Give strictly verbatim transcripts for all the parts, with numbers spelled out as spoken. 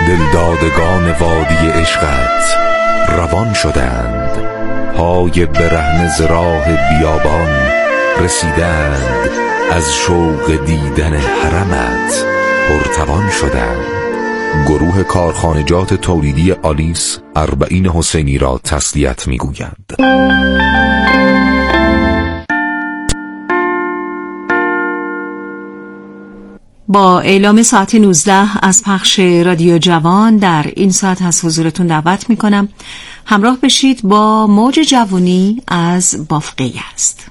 دلدادگان وادی عشقت روان شدند، پای برهنه ز راه بیابان رسیدند، از شوق دیدن حرمت پرتوان شدند. گروه کارخانجات تولیدی آلیس اربعین حسینی را تسلیت می‌گویند. با اعلام ساعت نوزده از پخش رادیو جوان در این ساعت از حضورتون دعوت میکنم همراه بشید با موج جوانی از بافقی است.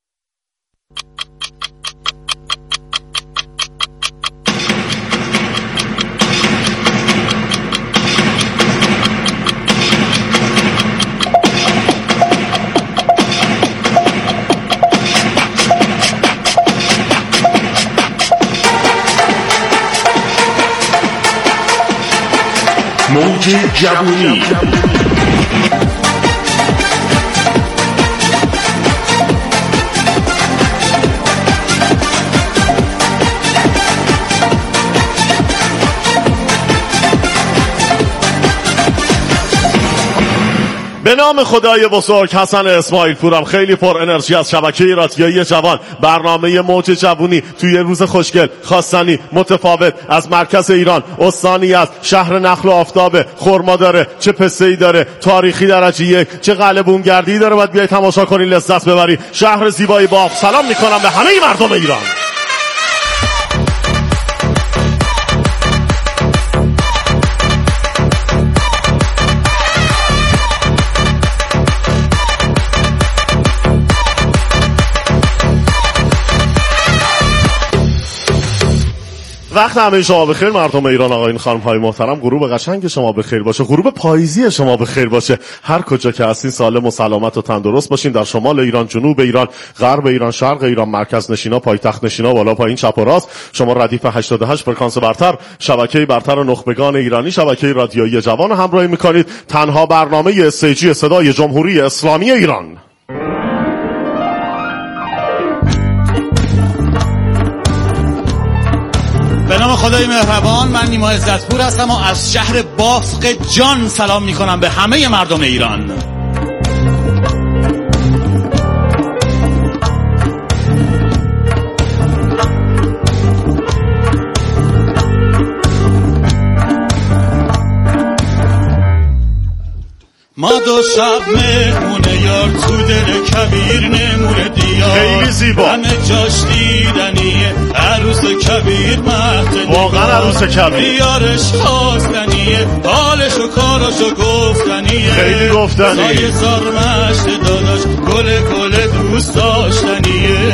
موج جوانی. به نام خدای بزرگ. حسن اسماعیل پورم، خیلی پر انرژی از شبکه رادیویی جوان. برنامه موج جوانی توی روز خوشگل، خواستنی، متفاوت، از مرکز ایران، استانی از شهر نخل و آفتابه، خرما داره، چه پسته‌ای داره، تاریخی درجه یک، چه قلبونگردی داره. باید بیای تماشا کنی، لذت ببری. شهر زیبای باف. سلام میکنم به همه مردم ایران. وقت همه شما بخیر مردم ایران، آقایون خانم های محترم. غروب قشنگ شما بخیر باشه، غروب پاییزی شما بخیر باشه. هر کجا که هستین سالم و سلامت و تندرست باشین. در شمال ایران، جنوب ایران، غرب ایران، شرق ایران، مرکز نشینا، پایتخت نشینا، بالا پایین، چپ و راست. شما ردیف هشتاد و هشت فرکانس برتر، شبکه برتر و نخبگان ایرانی، شبکه رادیویی جوان همراهی میکنید. تنها برنامه استیجی صدای جمهوری اسلامی ایران. به نام خدای مهربان، من نیما عزتپور هستم و از شهر بافق جان سلام میکنم به همه مردم ایران. ما دو شب مهمونه یار تو دل کبیر نمونه دیار، خیلی زیبا، همه جاش دیدنیه، عروس کبیر مهد واقعا عروس کبیر، دیارش خواستنیه، حالش و کارش و گفتنیه، خیلی گفتنی، سایه سارمشت داداش، گل گل دوست داشتنیه.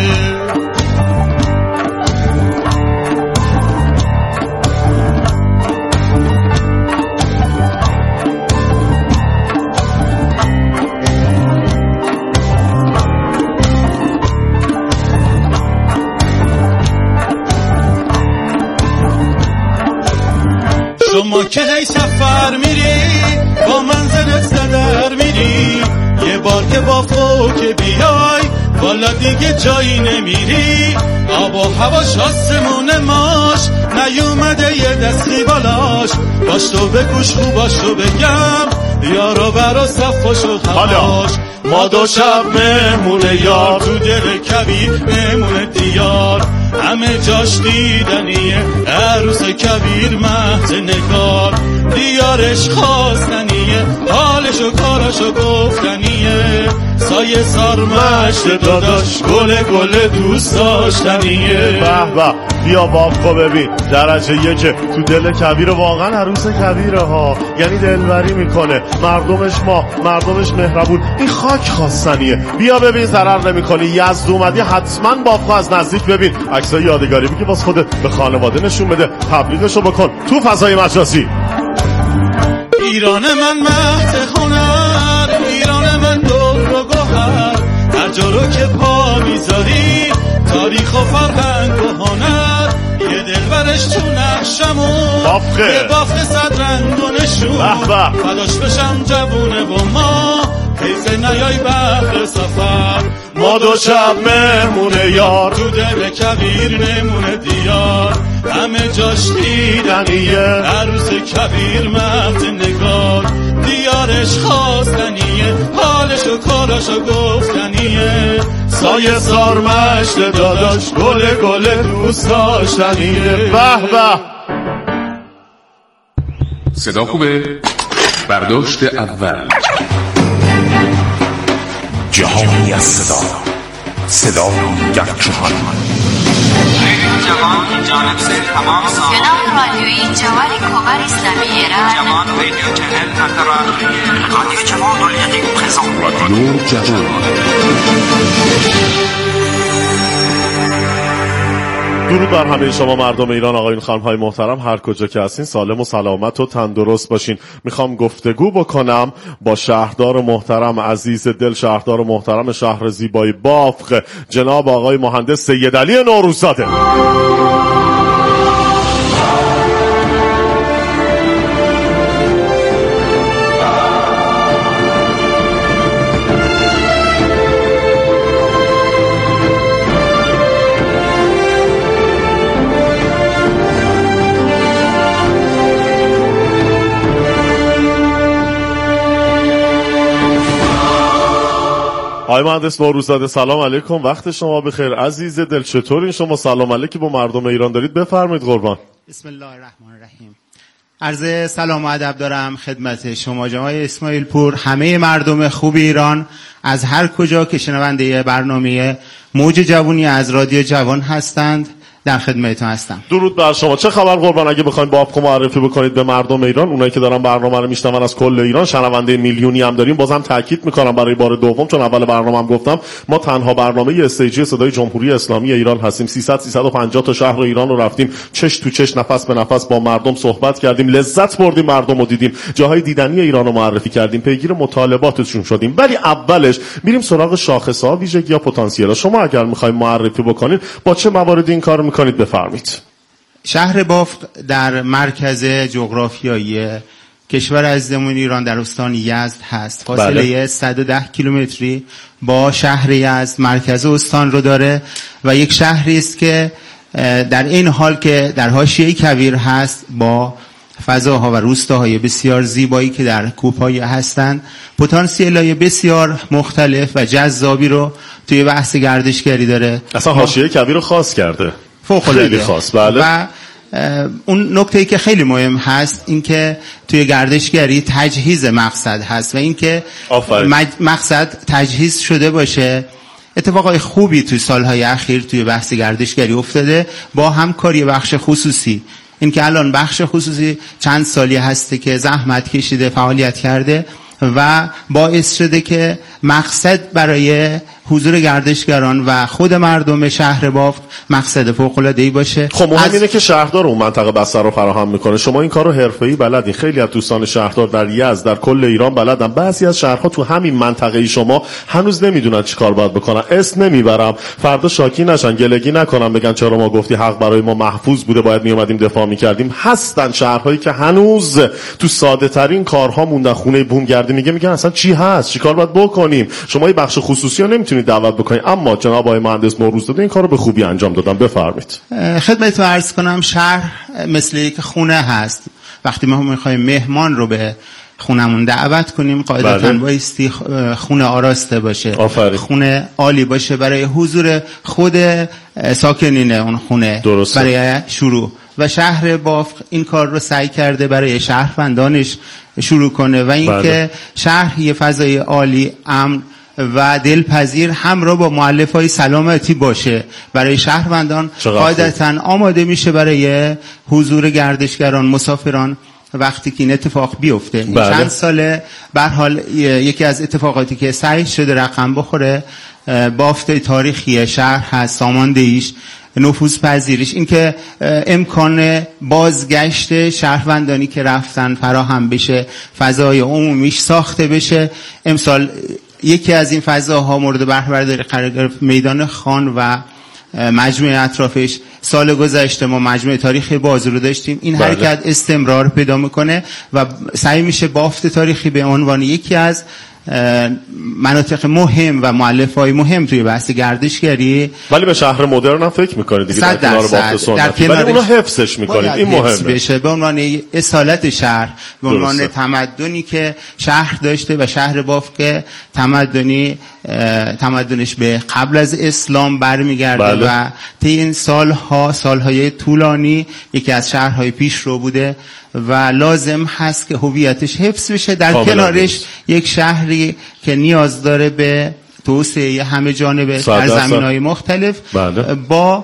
شما که هی سفر میری با منزلت زدر میری، یه بار که با فوق بیای والا دیگه جایی نمیری. آب و هواش آسمون ماش نیومده یه دستی بالاش، باش تو بگوش خوباش رو بگم یارو برا صفاش و هواش. ما دو شب مهمونه یار تو دل کبیر مهمونه دیار، همه جاش دیدنیه، عروس کبیر مهد نگار، دیارش خواستنیه، حالش و کارش و گفتنیه، سایه سارمشت داداش، گل گل دوست داشتنیه. به به، بیا بافقو ببین، درجه یک تو دل کبیر، واقعا عروس کبیره ها، یعنی دلبری میکنه، مردمش ما، مردمش مهربون، این خاک خواستنیه. بیا ببین، ضرر نمیکنی، یزد اومدی حتما بافقو از نزدیک ببین، عکسای یادگاری میگه باز خودت به خانواده نشون بده، تبلیغشو بکن تو فضای مجازی. ایران من مهد هنر، ایران من دور و گوهر، هر جا رو که پا میذاری تاریخ و فرهنگ و هنر، یه دلبرش تو نقشمون، بافقه یه بافقه صد رنگ و نشون، فداش بشم جوونه و ما، حیث نیای بحر سفر ما دو شب مهمونه یار تو دل کبیر نمونه دیار همه جاش دیدنیه عروس کبیر مرد نگار دیارش خواستنیه حالش و کاراشو گفتنیه سایه سار مشت داداش گل گل دوست داشتنیه. به به صدا خوبه؟ برداشت اول جهانی از صدا صدا یک جهان جوان جانب سر تمام جناب رادیوی جوان کمر اسلامی ایران جوان رادیو چنل انترنتی رادیو جوان دو لیقی پرزنت رادیو جوان. درود بر همه شما مردم ایران، آقایون خانم‌های محترم، هر کجا که هستین سالم و سلامت و تندرست باشین. میخوام گفتگو بکنم با شهردار محترم عزیز دل، شهردار محترم شهر زیبای بافق، جناب آقای مهندس سیدعلی نوروززاده. آقای مهندس نوروززاده سلام علیکم، وقت شما بخیر. عزیز دل چطورین شما؟ سلام علیکی با مردم ایران دارید، بفرمایید قربان. بسم الله الرحمن الرحیم. عرض سلام و ادب دارم خدمت شما جناب اسماعیل پور، همه مردم خوب ایران از هر کجا که شنونده برنامه موج جوونی از رادیو جوان هستند در خدمتتون هستم. درود بر شما. چه خبر قربان؟ اگه بخواید بافق معرفی بکنید به مردم ایران، اونایی که دارن برنامه رو میشنون از کل ایران، شنونده میلیونی هم داریم، بازم تاکید میکنم برای بار دوم، چون اول برنامه‌ام گفتم ما تنها برنامه استیجی صدای جمهوری اسلامی ایران هستیم. سیصد سیصد و پنجاه تا شهر ایران رو رفتیم، چش تو چش، نفس به نفس با مردم صحبت کردیم، لذت بردیم، مردم رو دیدیم، جاهای دیدنی ایران رو معرفی کردیم، پیگیر مطالباتشون شدیم. ولی اولش میریم سراغ شاخص‌ها، ویژگی‌ها، پتانسیل‌ها. شما اگر می‌خواید معرفی بکنید با چه مواردی این کارو می‌کنید بفرمایید. شهر بافق در مرکز جغرافیایی کشور عزیزمون ایران در استان یزد هست. فاصله بله. صد و ده کیلومتری با شهر یزد مرکز استان رو داره و یک شهری است که در این حال که در حاشیه کویر هست، با فضاها و روستاهای بسیار زیبایی که در کوهپایه هستند، پتانسیل‌های بسیار مختلف و جذابی رو توی بحث گردشگری داره. اصلا حاشیه کویر رو خاص کرده، خیلی خاص. بله. و اون نکته‌ای که خیلی مهم هست این که توی گردشگری تجهیز مقصد هست و این که مقصد تجهیز شده باشه. اتفاقای خوبی توی سالهای اخیر توی بحث گردشگری افتاده با همکاری بخش خصوصی. این که الان بخش خصوصی چند سالی هسته که زحمت کشیده، فعالیت کرده و باعث شده که مقصد برای حضور گردشگران و خود مردم شهر بافق مقصد فوق‌العاده‌ای باشه. خب مهم اینه که شهردار اون منطقه بستر رو فراهم میکنه. شما این کارو حرفه‌ای بلدین. خیلی از دوستان شهردار در یزد، در کل ایران بلدن. بعضی از شهرها تو همین منطقه شما هنوز نمیدونن چیکار باید بکنن. اسم نمیبرم، فردا شاکی نشن، گلگی نکنن، بگن چرا ما گفتی حق برای ما محفوظ بوده، باید میومدیم دفاع میکردیم. هستن شهرهایی که هنوز تو ساده ترین کارها موندن، خونه بومگردی میگه، میگن اصلا چی هست، چیکار باید بکنیم. شما این بخش خصوصی رو نمیتونید دعوت بکنید، اما جناب آقای مهندس نوروززاده این کارو به خوبی انجام دادن. بفرمایید. خدمتتون عرض کنم شهر مثل یک خونه هست. وقتی ما میخوایم مهمان رو به خونمون دعوت کنیم، قاعدتاً بایستی خونه آراسته باشه، آفرین. خونه عالی باشه برای حضور خود ساکنین اون خونه. درسته. برای شروع و شهر بافق این کار رو سعی کرده برای شهروندانش شروع کنه و اینکه بله. شهر یه فضای عالی، امن و دلپذیر همراه با مؤلفه‌های سلامتی باشه برای شهروندان. قاعدتاً آماده میشه برای حضور گردشگران، مسافران وقتی که این اتفاق بیفته. این بله. چند ساله به هر حال یکی از اتفاقاتی که سعی شده رقم بخوره بافت تاریخی شهر هست، ساماندهیش، نفوذ پذیریش، این که امکان بازگشت شهروندانی که رفتن فراهم بشه، فضای عمومیش ساخته بشه. امسال یکی از این فضاها مورد بهره برداری قرار گرفت، میدان خان و مجموعه اطرافش. سال گذشته ما مجموعه تاریخ باز رو داشتیم. این بله. حرکت استمرار پیدا میکنه و سعی میشه بافت تاریخی به عنوان یکی از مناطق مهم و مؤلفه‌های مهم توی بحث گردشگری. ولی به شهر مدرن هم فکر می‌کنید دیگه، در کنار بافت سنتی، ولی اونو حفظش می‌کنید. این مهمه بشه به عنوان اصالت شهر، به عنوان تمدنی که شهر داشته و شهر بافت که تمدنی تمدنش به قبل از اسلام برمیگرده. بله. و طی این سالها سالهای طولانی یکی از شهرهای پیشرو بوده و لازم هست که هویتش حفظ بشه. در کنارش یک شهری که نیاز داره به توسعه همه جانبه در زمینهای مختلف. بله. با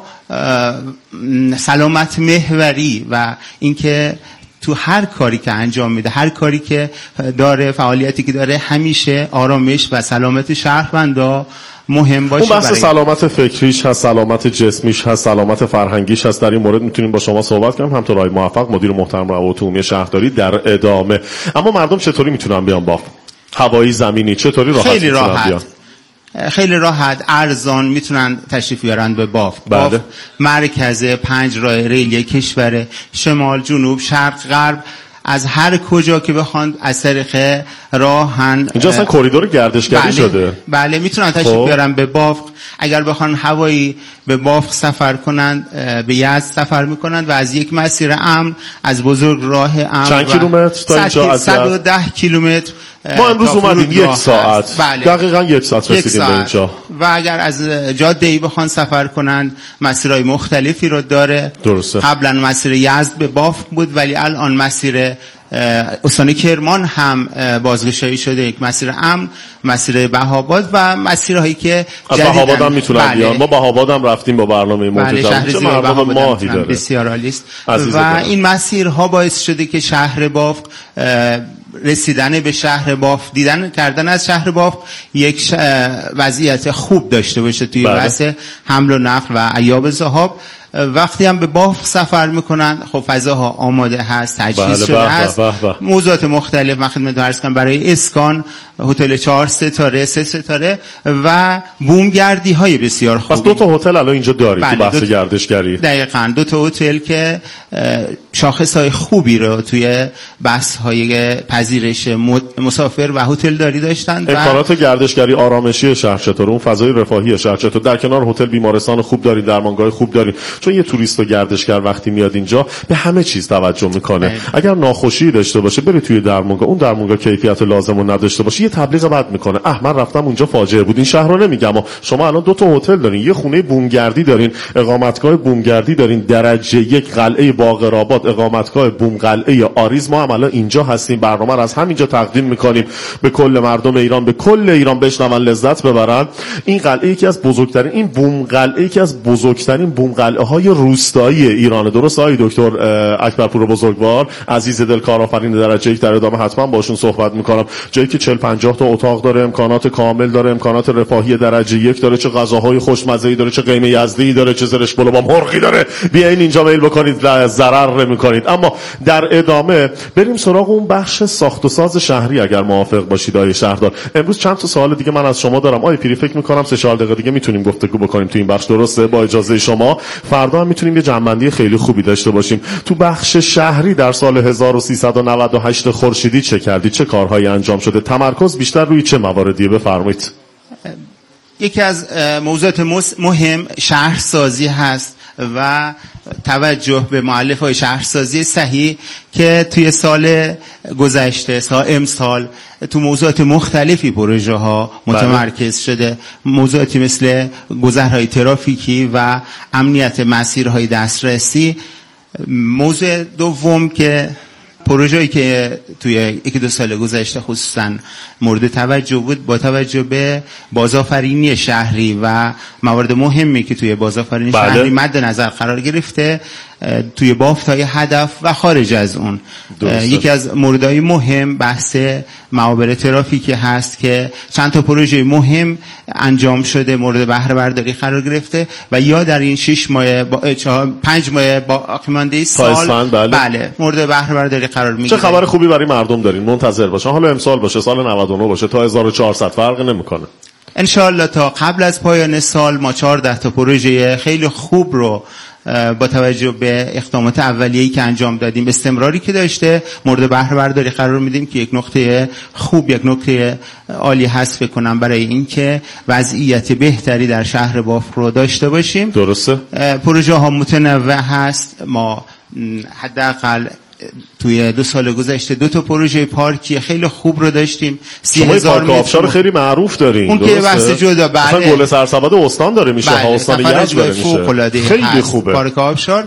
سلامت محوری و اینکه تو هر کاری که انجام میده، هر کاری که داره، فعالیتی که داره، همیشه آرامش و سلامت شهروندا مهم باشه. اون بحث سلامت فکریش هست، سلامت جسمیش هست، سلامت فرهنگیش هست. در این مورد میتونیم با شما صحبت کنیم، همطور آقای موفق مدیر محترم روابط عمومی شهرداری در ادامه. اما مردم چطوری میتونن بیان بافت؟ هوایی، زمینی، چطوری راحت خیلی راحت بیان؟ خیلی راحت، ارزان میتونن تشریف بیارن به بافت. بافت مرکز پنج راه ریلی کشور، شمال، جنوب، شرق، غرب، از هر کجا که بخوان از طریق راهن. اینجا اصلا کوریدور گردشگری بله، شده. بله میتونن تشریف بیارن به بافت. اگر بخوان هوایی به بافت سفر کنند، به یزد سفر میکنند و از یک مسیر امن از بزرگ راه امن چند کیلومتر تا اینجا؟ صد و ده کیلومتر. ما امروز اومدیم یک ساعت. بله. دقیقاً یک ساعت رسیدیم به اینجا. و اگر از جاده ای بخوان سفر کنند، مسیرهای مختلفی رو داره. درسته. قبلا مسیر یزد به بافت بود ولی الان مسیر استان کرمان هم بازگشایی شده، یک مسیر امن، مسیر بهاباد و مسیرهایی که جدیدن بهاباد هم میتونن بله. بیان. ما بهاباد هم رفتیم با برنامه بله، شهر زیبا ماهی داره. بسیار عالی است. و دارم. این مسیرها باعث شده که شهر بافت، رسیدن به شهر بافت، دیدن کردن از شهر بافت یک وضعیت خوب داشته باشه توی بله. بحث حمل و نقل و ایاب ذهاب. وقتی هم به بافت سفر میکنن، خب فضاها آماده هست، تجهیز بله شده بح هست، بح بح. موضوعات مختلف من خدمت عرض کنم، برای اسکان هتل چهار ستاره، سه ستاره و بومگردی های بسیار خوبی. پس دو تا هتل الان اینجا داری بله. تو بحث دو گردشگری. دقیقاً دو تا هتل که شاخص های خوبی رو توی بحث های پذیرش مسافر و هتل داری داشتن. امکانات و گردشگری آرامشی شهر چطور؟ اون فضای رفاهی شهر چطور؟ در کنار هتل بیمارستان خوب داری، درمانگاه خوب داری. چون یه توریست و گردشگر وقتی میاد اینجا به همه چیز توجه میکنه. بله. اگر ناخوشی داشته باشه بره توی درمانگاه، اون درمانگاه کیفیت لازم رو نداشته باشه یه تبلیغ بد میکنه. اه من رفتم اونجا فاجعه بود. این شهر رو نمیگم، شما الان دو تا هتل دارین، یه خونه بومگردی دارین، اقامتگاه بومگردی دارین، درجه یک قلعه باقرآباد، اقامتگاه بوم قلعه آریز. ما هم الان اینجا هستیم، برنامه رو از همینجا تقدیم میکنیم به کل مردم ایران، به کل ایران بشنون لذت ببرن. این قلعه یکی از بزرگترین، این بوم قلعه یکی از بزرگترین بوم قلعه های روستایی ایرانه. درست آقای دکتر اکبرپور بزرگوار عزیز دل کارآفرین درجه یک، در ادامه حتما باشون صحبت میکنم. جایی که چهل پنجاه تا اتاق داره، امکانات کامل داره، امکانات رفاهی درجه یک داره، چه غذاهای خوشمزه‌ای داره، چه قیمه یزدی داره، چه زرش بلو با مرغی داره. بیاین اینجا میل بکنید، ضرر نمیکنید. اما در ادامه بریم سراغ اون بخش ساخت و ساز شهری اگر موافق باشید آقای شهردار. امروز چند تا سوال دیگه من از شما دارم آقای پیری، فکر میکنم سه چهار دقیقه دیگه میتونیم گفتگو بکنیم تو این بخش. درسته؟ با اجازه شما فردا هم میتونیم یه جمع‌بندی خیلی خوبی داشته باشیم. تو بخش شهری در سال هزار و سیصد و نود و هشت خورشیدی چه کردید؟ چه کارهایی انجام شده؟ تمرکز بیشتر روی چه مواردیه؟ بفرمایید. یکی از موضوعات مهم شهرسازی هست و توجه به مؤلفه‌های شهرسازی صحیح که توی سال گذشته، سال امسال تو موضوعات مختلفی پروژه ها متمرکز شده. موضوعاتی مثل گذرهای ترافیکی و امنیت مسیرهای دسترسی. موضوع دوم که پروژه‌ای که توی یک دو سال گذشته خصوصا مورد توجه بود، با توجه به بازآفرینی شهری و موارد مهمی که توی بازآفرینی بله. شهری مد نظر قرار گرفته توی بافت‌های هدف و خارج از اون. یکی از موردهای مهم بحث معابر ترافیکی هست که چند تا پروژه مهم انجام شده، مورد بهره برداری قرار گرفته و یا در این شش ماه با چهار پنج ماه باقی مانده سال بله. بله مورد بهره برداری قرار میگیره. چه خبر خوبی برای مردم دارین؟ منتظر باشن. حالا امسال باشه، سال نود و نه باشه، تا هزار و چهارصد فرق نمیکنه. انشالله تا قبل از پایان سال ما چهارده تا پروژه خیلی خوب رو با توجه به اقدامات اولیه‌ای که انجام دادیم، استمراری که داشته، مورد بهره برداری قرار میدیم که یک نقطه خوب، یک نقطه عالی هست فکر کنم برای اینکه وضعیت بهتری در شهر بافق رو داشته باشیم. درسته. پروژه ها متنوع هست. ما حداقل توی دو سال گذشته دو تا پروژه پارکی خیلی خوب رو داشتیم. سی هزار پارک آبشار خیلی معروف دارین. اون که بحث جدا، بله. مثلا گل سرسبد استان داره میشه، بله. استان یزد داره میشه. خیلی هست. خوبه. پارک آبشار،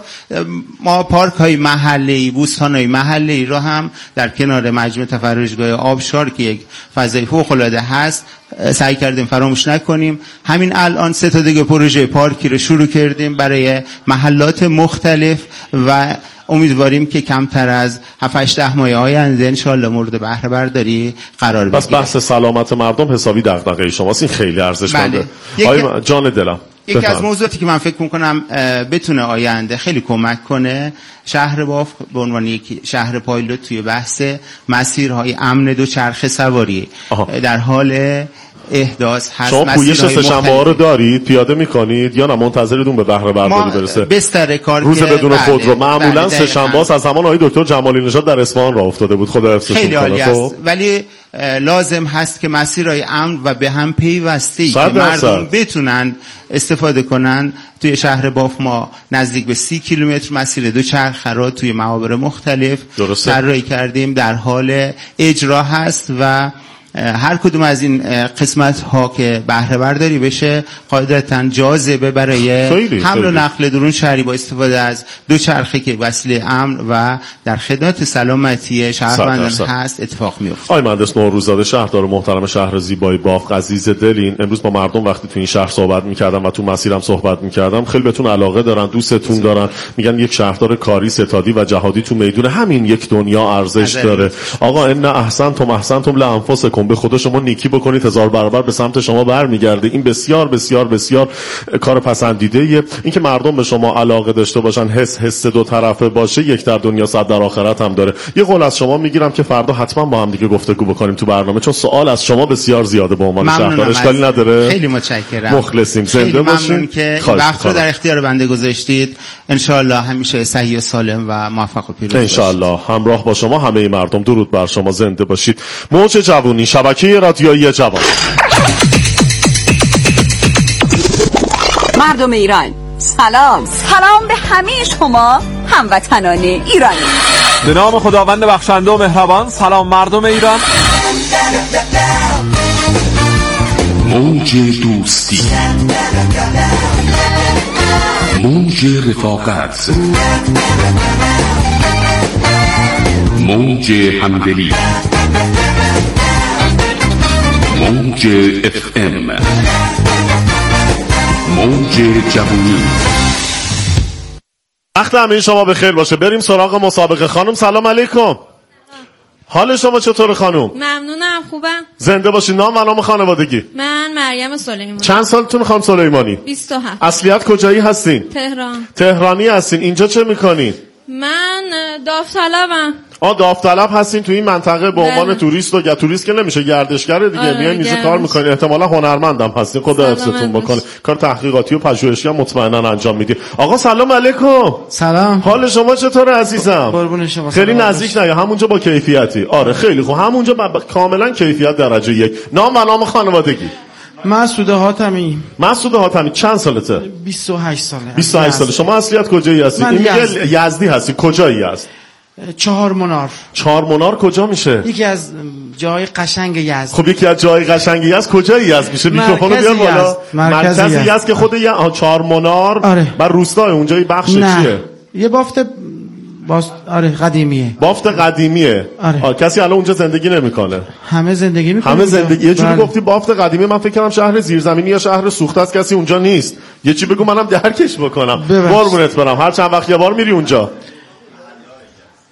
ما پارک های محلی، بوستان های محلی رو هم در کنار مجمع تفرجگاه آبشار که یک فضای فوق العاده هست سعی کردیم فراموش نکنیم. همین الان سه تا دیگه پروژه پارکی رو شروع کردیم برای محلات مختلف و امیدواریم که کمتر از هفت هشت ماه آینده انشالله مورد بهره برداری قرار بگیره. بس بحث سلامت مردم حسابی دغدغه شماست، این خیلی ارزشمنده. بله. آقای جان دلم، یکی بفهم. از موضوعاتی که من فکر میکنم بتونه آینده خیلی کمک کنه، شهر بافق به عنوان یک شهر پایلوت توی بحث مسیرهای امن دوچرخه سواری آها. در حال احداث هست. شما پویش سه‌شنبه ها رو دارید، پیاده میکنید یا نه منتظرتون به بهره برداری برسه؟ بستر کار روز بدون خود رو معمولا سه‌شنبه از زمان آقای دکتر جمالی نژاد در اصفهان راه افتاده بود. خدا حفظشون کنه. خیلی عالی است، ولی لازم هست که مسیرهای امن و به هم پیوسته که مردم بتونن استفاده کنن. توی شهر بافق ما نزدیک به سی کیلومتر مسیر دوچرخه را توی معابر مختلف طراحی کردیم، در حال اجرا هست و هر کدوم از این قسمت ها که بهره برداری بشه قاعدتاً جاذبه برای حمل و نقل درون شهری با استفاده از دوچرخه که وسیله امن و در خدمت سلامتی شهروندان هست اتفاق میفته. آقای مهندس نوروززاده، شهردار محترم شهر زیبای بافق، عزیز دلین. امروز با مردم وقتی تو این شهر صحبت می‌کردم و تو مسیرم صحبت می‌کردم، خیلی بهتون علاقه دارن، دوستتون دارن، میگن یک شهردار کاری، ستادی و جهادی تو میدون همین یک دنیا ارزش داره. آقا ان احسنتم احسنتم لانفسکم، به خدا شما نیکی بکنید هزار برابر به سمت شما برمیگرده. این بسیار بسیار بسیار کار پسندیده ایه. این که مردم به شما علاقه داشته باشن، حس حس دو طرفه باشه، یک در دنیا صد در آخرت هم داره. یه قول از شما میگیرم که فردا حتما با هم دیگه گفتگو بکنیم تو برنامه، چون سوال از شما بسیار زیاده به عنوان شهردار. اشکالی نداره. خیلی متشکرم. مخلصیم. زنده باشین که وقت رو در اختیار بنده گذاشتید. ان شاء الله همیشه صحیح و سالم و موفق و پیروز باشید. ان شاء الله همراه با شما همه مردم. درود بر شما، زنده باشید. موج جوونی، شبکه رادیویی جوان. مردم ایران سلام، سلام به همه شما هموطنان ایرانی. به نام خداوند بخشنده و مهربان. سلام مردم ایران. موج دوستی، موج رفاقت، موج همدلی، موج اف ام، موج جوونی. وقت همه شما بخیر باشه. بریم سراغ مسابقه. خانم سلام علیکم. حال شما چطور خانم؟ ممنونم، خوبم. زنده باشید. نام و نام خانوادگی؟ من مریم سلیمانی. چند سالتون خانم سلیمانی؟ بیست و هفت. اصلیت کجایی هستین؟ تهران. تهرانی هستین. اینجا چه میکنین؟ من داوطلبم. آ داوطلب هستین تو این منطقه به عنوان توریست و یا توریست که نمیشه، گردشگر دیگه. آره میایین اینجا کار میکنین، احتمالاً هنرمندم هستین. خدا حفظتون بکنه. کار تحقیقاتی و پژوهشی هم مطمئنا انجام میدید. آقا سلام علیکم. سلام. حال شما چطوره عزیزم؟ قربون شما. خیلی نزدیک نه، همونجا با کیفیتی. آره خیلی خوب، همونجا با... کاملا کیفیت درجه یک. نام و نام خانوادگی؟ مسعود حاتمی. مسعود حاتمی. چند سالته؟ بیست و هشت ساله. بیست و هشت ساله. شما اصلیت کجایی هستی؟ این میگه یزدی هستی. کجایی هست؟ چهار منار. چهار منار کجا میشه؟ یکی از جای قشنگ یزد. خب یکی از جای قشنگ یزد کجای یزد میشه؟ میکروفونو بیار بالا. مرکز یزد. یزد که خود یه چهار منار. آره. بر روستای اونجا بخش چیه؟ یه بافت باست. آره قدیمیه. بافت قدیمیه. آره. آه. کسی الان اونجا زندگی نمیکنه. همه زندگی میکنه. همه زندگی. یه جوری بله. گفتی بافت قدیمی، من فکر کردم شهر زیرزمینی یا شهر سوخته است، کسی اونجا نیست. یه چی بگو منم درکش بکنم. قربونت برم. هر چند وقت یه بار میری اونجا؟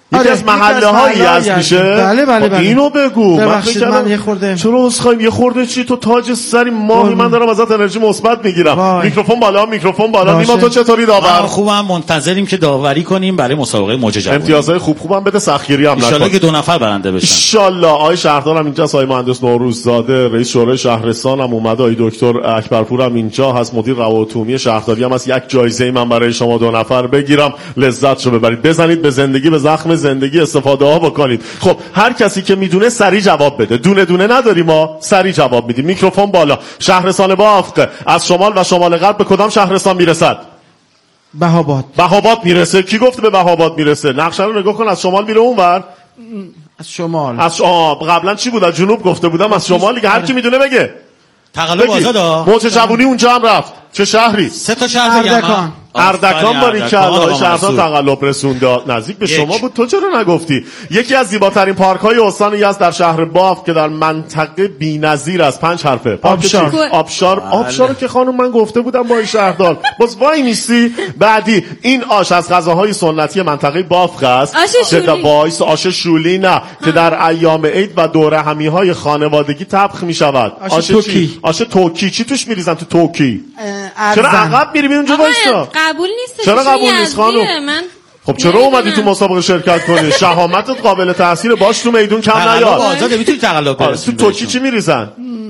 یکی از محله هایی از میشه. بله بله بله. اینو بگو. ببخشید من یه خورده. چرا اسخایم یه خورده چی؟ تو تاج سری ماهی من دارم ازت انرژی مثبت میگیرم. میکروفون بالا، میکروفون بالا. نیما تو چطوری داور؟ خوبم، منتظریم که داوری کنیم برای مسابقه موج جوانی. امتیازهای خوب خوبم بده، سختگیری هم نکن. ان شاءالله که دو نفر برنده بشن. ان شاءالله. آقای شهردارم اینجا، آقای مهندس نوروززاده، رئیس شورای شهرستان هم اومده، آقای دکتر اکبرپور هم اینجا هست، مدیر روابط عمومی شهرداری هم هست. یک جایزه من برای شما دو نفر بگیرم، لذتشو ببرید. بزنید به زندگی، به زخم زندگی استفاده ها بکنید. خب هر کسی که میدونه سری جواب بده. دونه دونه نداریم ما، سری جواب میدیم. میکروفون بالا. شهرستان بافق از شمال و شمال غرب به کدام شهرستان میرسد؟ بهاباد. بهاباد میرسه. کی گفت به بهاباد میرسه؟ نقشه رو نگاه کن، از شمال میره اونور. از شمال. از آه قبلا چی بود؟ از جنوب گفته بودم، از شمال دیگه. هر کی میدونه بگه. تقلب آزادا. موج جوونی اونجا هم رفت. چه شهری؟ سه تا شهر اردکان. اردکان باریکلا. شهردار تقلب رسونده. نزدیک به شما بود، تو چرا نگفتی؟ یکی از زیباترین پارک های استان یزد در شهر بافق که در منطقه بی‌نظیر است. پنج حرفه. آبشار. آبشار. آبشار که خانم من گفته بودم با این شهردار. باز وای نیستی؟ بعدی این آش از غذاهای سنتی منطقه بافق است. آش شولی. وایس آش شولی نه که در ایام عید و دوره همی های خانوادگی طبخ می شود. آش توکی. آش توکی. چی توش میریزن تو توکی؟ ارزن. چرا عقب میری اونجا وایسا؟ قبول نیست. چرا قبول نیست خانم؟ من خب چرا اومدی تو مسابقه شرکت کنی؟ شهامتت قابل تحسین، باش تو میدون کم نیاد. آزاده میتونی تقلب برسونی. تو توکی چی میریزن؟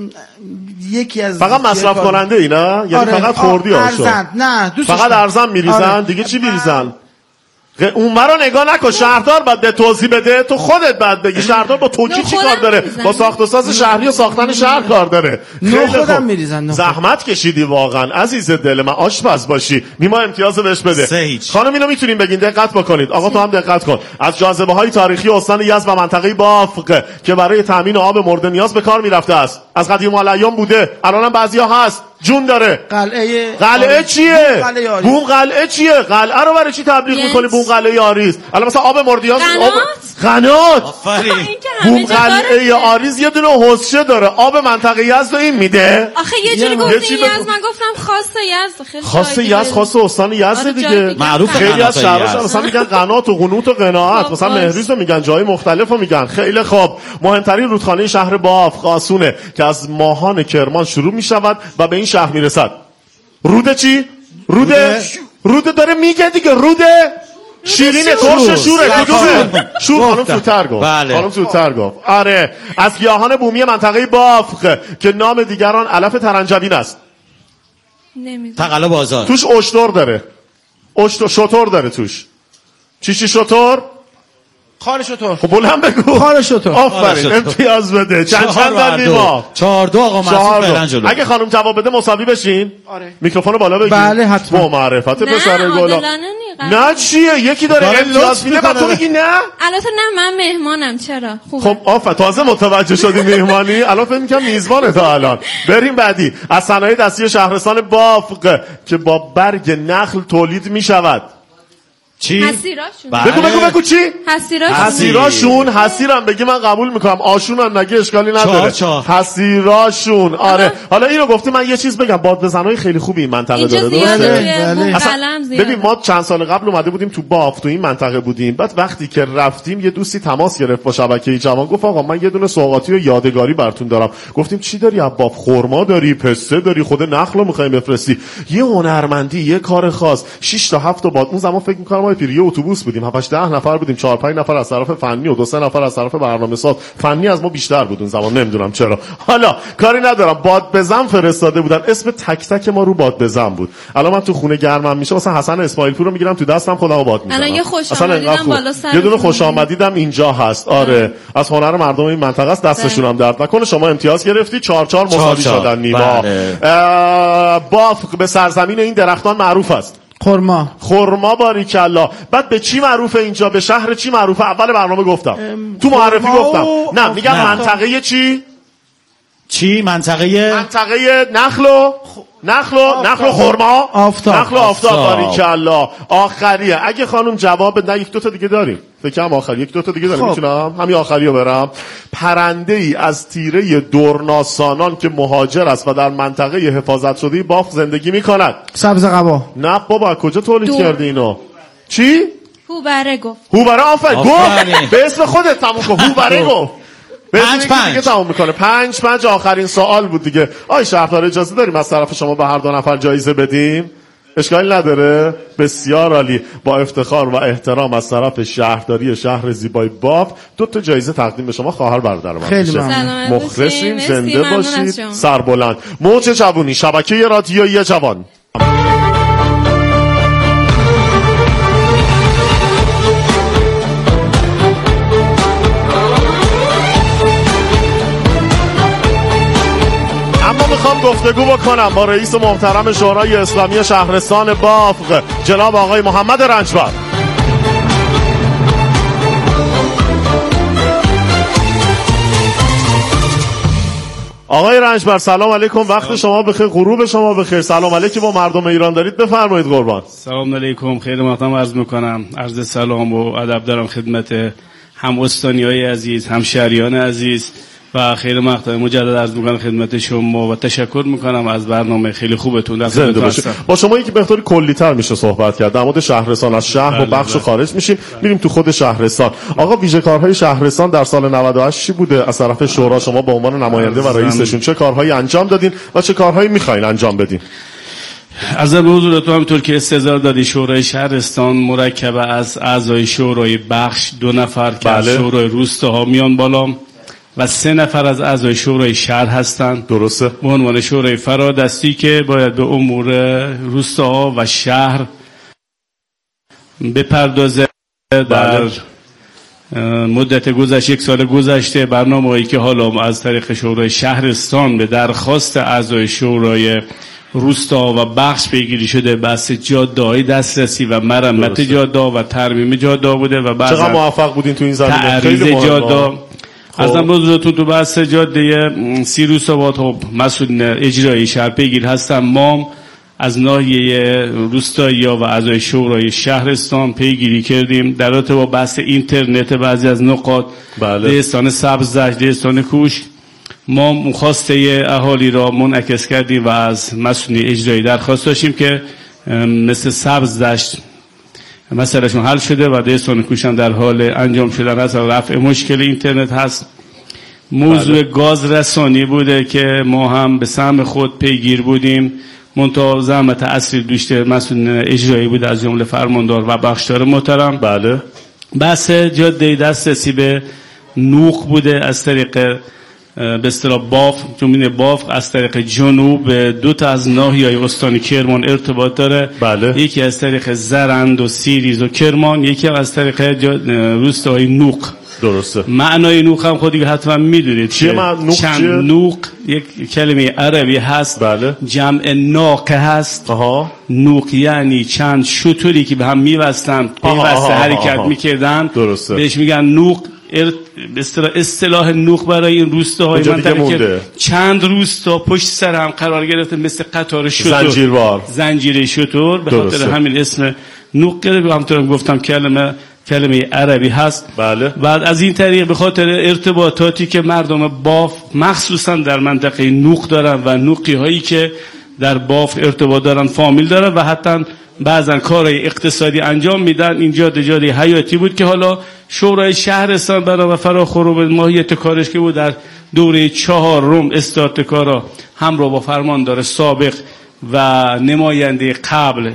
یکی از فقط مصرف کننده اینا؟ یعنی فقط خوردی آشو؟ ارزن. نه دوستش فقط ارزن میریزن؟ دیگه چی میریزن؟ اون مرا نگاه نکن. شهردار باید به توضیح بده، تو خودت باید بگی. شهردار با توکی چی کار داره؟ با ساخت و ساز شهری و ساختن شهر کار داره. نو خودم میریزن. زحمت کشیدی واقعا عزیز دل من، آشپز باشی. نیما امتیاز بهش بده. خانم اینو میتونین بگین، دقت بکنید. آقا تو هم دقت کن. از جاذبه های تاریخی استان یزد و منطقه بافق که برای تامین آب مورد نیاز به کار میرفته است. از قدیم الایام بوده، الانم بعضیا هست. جون داره. قلعه قلعه چیه؟ قلعه بوم قلعه چیه؟ قلعه رو برای چی تبلیغ میکنی؟ بوم قلعه یاریز. الان مثلا آب مورد نیاز آب قنات. آفرین. بوم قلعه آریز یه دونه حوضچه داره. آب منطقه یزد این میده. آخه یه جوری گفتین یزد، من گفتم خاص یزد. خیلی خاص یزد، خاص استان یزد دیگه. معروف. خیلی از شهرها مثلا میگن قنات و قنوت و قناعت، مثلا مهریز رو میگن، جای مختلف رو میگن. خیلی خوب. مهمترین رودخانه شهر بافق آسونه که از ماهان کرمان شروع میشود و به این شهر میرسد. روده چی؟ روده روده داره میگه دیگه. روده شیرینه، ترش، شوره، کدومه؟ شور. خانم زودتر گفت. خانم زودتر گفت. آره، از گیاهان بومی منطقه بافق که نام دیگران علف ترنجبین است. تقلب آزاد. توش اشتر داره. اشتر شتر داره توش. چی چی شتر؟ خال شتر. خب بلند بگو. خال شتر. آفرین. امتیاز بده. چند چند در نیما؟ چهار دو. آقا مسعود فعلا جلو. اگه خانم جواب بده مساوی بشین. آره. میکروفونو بالا بگیر. بله حتما. با معرفت پسر گلا. نه چیه؟ یکی داره امتیاز میده بعد تو میگی نه؟ البته نه، من مهمانم. چرا؟ خوبه. خب آفه تازه متوجه شدی مهمانی. الان فکر می‌کنم میزبانه تا الان. بریم بعدی. از صنایع دستی شهرستان بافق که با برگ نخل تولید میشود. چی؟ حسیراشون. بگو بگو بگو چی؟ حسیراشون. حسیراشون. حسیرم بگی من قبول میکنم. آشون هم نگه اشکالی نداره. حسیراشون. آره. حالا اینو گفتی من یه چیز بگم. باد بزنای خیلی خوبی این منطقه داره. درسته؟ ببین ما چند سال قبل اومده بودیم تو باف، تو این منطقه بودیم. بعد وقتی که رفتیم یه دوستی تماس گرفت با شبکه جوان، گفت آقا من یه دونه سوغاتی و یادگاری براتون دارم. گفتیم چی داری؟ از باف خرما داری، پسته داری، خود نخلو می‌خوایم بفرستی. یه هنرمندی، یه کار خاص. شش تا هفت تا باد. اون زمان فکر می‌کنم ما پیر اتوبوس بودیم. هفت ده نفر بودیم. چهار پنج نفر از طرف فنی و دو سه نفر از طرف برنامه‌ساز. فنی از ما بیشتر بود اون زمان، نمیدونم چرا. حالا کاری ندارم. باد بزن فرستاده بودن. اسم تک تک ما رو باد بزن بود. الان من تو خونه گرمم میشه مثلا حسن اسماعیل پور رو میگیرم تو دستم خودمو باد میزنم. الان یه خوش آمدیدم بالا سر. یه دونه خوش آمدیدم اینجا هست. آره. از هنر مردم این منطقه است. دستشون هم درد نکنه. شما امتیاز گرفتی. چهار چهار مساوی شدن نیما. بافق به سرزمین این درختان معروف است. خرما. خرما باریکلا. بعد به چی معروفه اینجا؟ به شهر چی معروفه؟ اول برنامه گفتم. تو معرفی گفتم. نه میگم منطقه چی؟ چی منطقه؟ منطقه نخلو نخلو نخلو خرما آفتاب. نخلو آفتاب باریکلا. آخریه. اگه خانم جواب بده، یک دو تا دیگه داریم. فکرم آخری یک دو تا دیگه داریم. خب. میتونم همین آخریو برم. پرنده ای از تیره دورناسانان که مهاجر است و در منطقه حفاظت شده بافق زندگی میکند. سبز قبا. نه بابا کجا تولید کردی اینو؟ چی؟ هوبره گفت. هوبره آفرین گفت به اسم خودت تموم کن. هوبره گفت پنج پنج دیگه تموم میکنه. پنج پنج آخرین سوال بود دیگه. آی شهردار اجازه داریم از طرف شما به هر دو نفر جایزه بدیم؟ اشکالی نداره؟ بسیار عالی. با افتخار و احترام از طرف شهرداری شهر زیبای باف دو تا جایزه تقدیم به شما خواهر برادر من. خیلی ممنون. مخلصیم، زنده باشید، سربلند. موج جوونی، شبکه رادیویی جوان. میخوام گفتگو بکنم با رئیس محترم شورای اسلامی شهرستان بافق جناب آقای محمد رنجبر. آقای رنجبر سلام علیکم، وقت شما بخیر، غروب شما بخیر، سلام علیکی با مردم ایران دارید، بفرمایید قربان. سلام علیکم، خیلی مقدم عرض میکنم، عرض سلام و ادب دارم خدمت هم استانیای عزیز، هم شهریان عزیز و خیلی مقدم مجدد عرض میکنم خدمت شما و تشکر میکنم از برنامه خیلی خوبتون. در زنده باشید. با شما یکی به طور کلی‌تر میشه صحبت کرد در مورد شهرستان. از شهر و بخش خارج میشیم میریم تو خود شهرستان. آقا ویژه کارهای شهرستان در سال نود و هشت چی بوده از طرف شورا؟ شما به عنوان نماینده و رئیسشون چه کارهایی انجام دادین و چه کارهایی میخواین انجام بدین؟ از به حضورتون همونطور که استظهار دادی شورای شهرستان مرکب از اعضای شورای بخش دو نفر که بله. از شورای روستاها میان بالا و سه نفر از اعضای شورای شهر هستند. درسته. به عنوان شورای فرادستی که باید به امور روستاها و شهر بپردازه. در مدت گذشته یک سال گذشته برنامه‌ای که حالا از طریق شورای شهرستان به درخواست اعضای شورای روستا و بخش پیگیری شده بحث جاده‌های دسترسی و مرمت جاده و ترمیم جاده بوده و بعد چقدر موفق بودین تو این زمینه؟ خیلی جاده ازم روزتون تو بحث جاده سیروس آباد خب مسئول اجرایی شهر پیگیر هستم. ما از ناحیه روستایی و اعضای شورای شهرستان پیگیری کردیم در رابطه با بحث اینترنت بعضی از نقاط. بله. دهستان سبزدشت، دهستان کوشک ما مخواسته اهالی را منعکس کردیم و از مسئول اجرایی درخواست داشتیم که مثل سبزدشت مسئلهشون حل شده و دهستان کوشک هم در حال انجام شدن هست و رفع مشکل اینترنت هست. موضوع بله. گاز رسانی بوده که ما هم به سهم خود پیگیر بودیم، منتها زحمت اصلی دوشته مسئول اجرایی بود از جمله فرماندار و بخشدار محترم. بله. بحث جاده دسترسی به نوق بوده از طریق به اصطلاح باف، جمعین باف از طریق جنوب دو تا از ناحیه‌های استان کرمان ارتباط داره. بله. یکی از طریق زرند و سیریز و کرمان، یکی از طریق روستای نوق. درسته. معنای نوق هم خودی حتما میدونید چیه نوق؟ چند نوق یک کلمه عربی هست. بله. جمع ناقه هست. آها. نوق یعنی چند شتری که به هم میوستن پیوسته حرکت میکردن. درسته. بهش میگن نوق. به اصطلاح اصطلاح نوق برای این روستاهای منطقه که چند روستا پشت سر هم قرار گرفته مثل قطار شتر، زنجیروار، زنجیره شتر، به خاطر همین اسم نوق گرفت. همونطور گفتم کلمه کلمه عربی هست. بله. بعد از این طریق به خاطر ارتباطاتی که مردم باف مخصوصا در منطقه نوق دارن و نوقی هایی که در باف ارتباط دارن فامیل دارن و حتی بعضن کارهای اقتصادی انجام میدن، این جاده جاده حیاتی بود که حالا شورای شهرستان برای فراخور به ماهیت کارش که بود در دوره چهار روم استارت کارا همراه با فرماندار سابق و نماینده قبل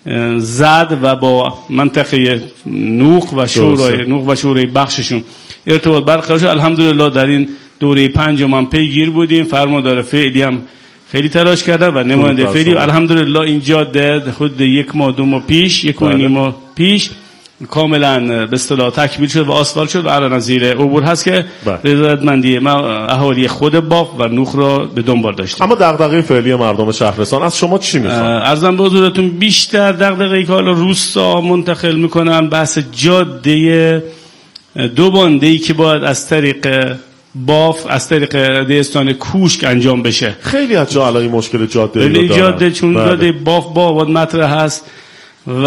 زد و با منطقه نوق و شورای نوق و شورای بخششون ارتباط برقرار شد. الحمدلله در این دوره پنجم هم پیگیر بودیم. فرماندار فعلی هم خیلی تلاش کردن و نماینده فعلی الحمدلله این جاده خود یک ماه دو ماه پیش یک ماه ماه پیش کاملا به اصطلاح تکمیل شد و آسفالت شد و الان زیر عبور هست که رضایتمندی ما اهالی خود باف و نوق را به دنبال داشتیم. اما دغدغه فعلی مردم شهرستان از شما چی میخوان؟ عرضم به حضورتون بیشتر دغدغه‌ای که حالا روستا منتقل میکنن بحث جاده دو بانده‌ای که باید از طریق باف از طریق دهستان کوشک انجام بشه. خیلی از جا الان مشکل جاده خیلی جاده چون بله. جاده باف با آباد مطرح هست و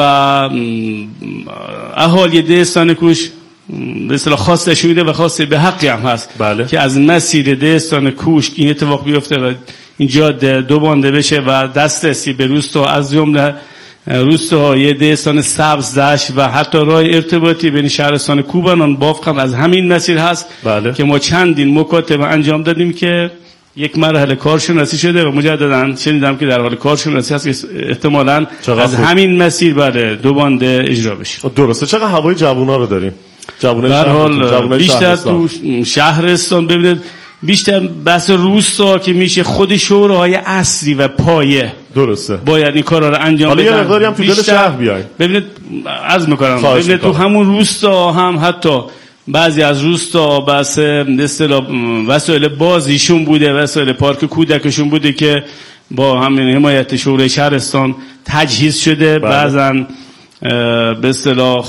اهالی دهستان کوشک به اصطلاح خواستش میده و خواسته به حقی هم هست. بله. که از مسیر دهستان کوشک این اتفاق بیفته و این جاده دو بانده بشه و دسترسی به روستا از جمله روستاهای دهستان سبز دشت و حتی راه ارتباطی بین شهرستان کوبانان بافق هم از همین مسیر هست. بله. که ما چندین مکاتبه انجام دادیم که یک مرحله کارشناسی شده و مجددا شنیدم که در حال کارشناسی هست که احتمالاً از خوب. همین مسیر بله دو بانده اجرا بشه. درسته. چقدر هوای جوونا رو داریم؟ جوونای در حال بیشتر تو شهرستان ببینید بیشتر بحث روستا که میشه خود شورای اصلی و پایه درسته باید این کارا رو انجام بدن. حالا یه مقداری هم تو دل شهر بیاین. ببینید عرض میکنم ببینید تو همون روستا هم حتی بعضی از روستا بحث به اصطلاح وسایل بازیشون بوده، وسایل پارک کودکشون بوده که با همین حمایت شورای شهرستان تجهیز شده. بعضن به اصطلاح